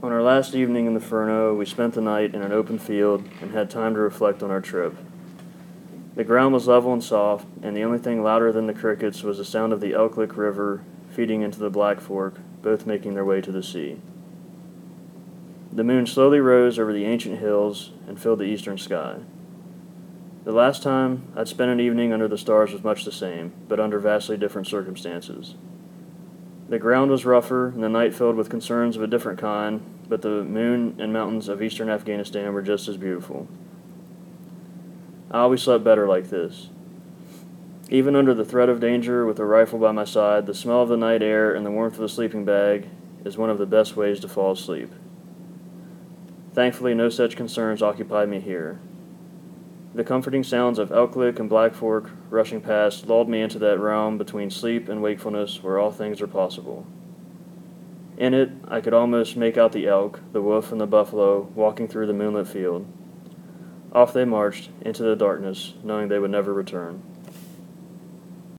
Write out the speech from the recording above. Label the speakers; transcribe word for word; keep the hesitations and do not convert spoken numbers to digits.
Speaker 1: On our last evening in the Furneaux, we spent the night in an open field and had time to reflect on our trip. The ground was level and soft, and the only thing louder than the crickets was the sound of the Elk Lick River feeding into the Black Fork, both making their way to the sea. The moon slowly rose over the ancient hills and filled the eastern sky. The last time I'd spent an evening under the stars was much the same, but under vastly different circumstances. The ground was rougher and the night filled with concerns of a different kind, but the moon and mountains of eastern Afghanistan were just as beautiful. I always slept better like this. Even under the threat of danger with a rifle by my side, the smell of the night air and the warmth of a sleeping bag is one of the best ways to fall asleep. Thankfully, no such concerns occupied me here. The comforting sounds of Elk Lick and Black Fork rushing past lulled me into that realm between sleep and wakefulness where all things are possible. In it, I could almost make out the elk, the wolf, and the buffalo walking through the moonlit field. Off they marched into the darkness, knowing they would never return.